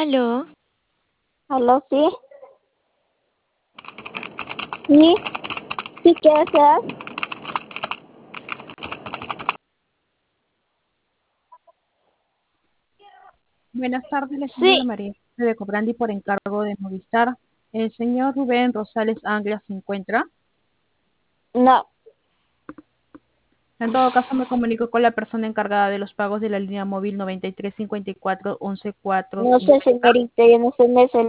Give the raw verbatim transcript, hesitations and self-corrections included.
Aló, ¿Aló, sí? ¿Sí? ¿Sí qué haces? Buenas tardes, le atiende Ana Sí. María de Cobrandi por encargo de Movistar. El señor Rubén Rosales Anglia se encuentra. No, En todo caso, me comunico con la persona encargada de los pagos de la línea móvil noventa y tres cincuenta y cuatro once no sé, cuatrocientos cincuenta. señorita, yo no sé en eso.